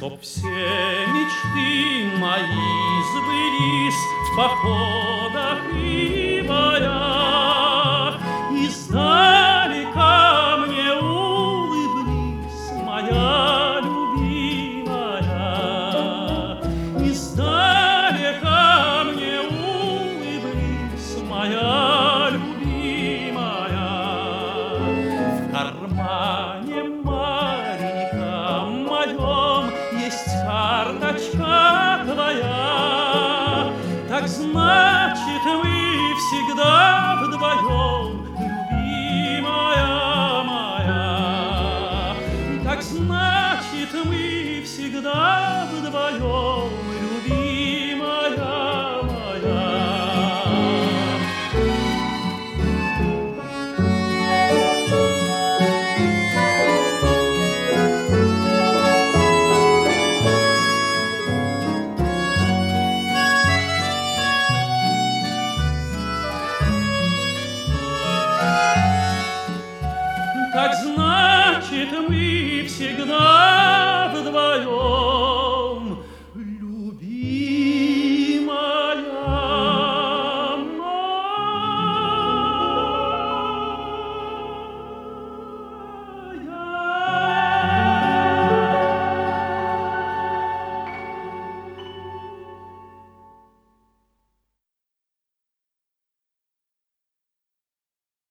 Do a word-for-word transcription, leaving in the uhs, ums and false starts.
Чтоб все мечты мои сбылись в походах и боях, издалека мне улыбнись, моя любимая, издалека мне улыбнись, моя любимая. В кармане маленьком моем есть карточка твоя, так значит, мы всегда вдвоем, любимая моя. Так значит, мы всегда вдвоем, любимая моя. Так значит, мы всегда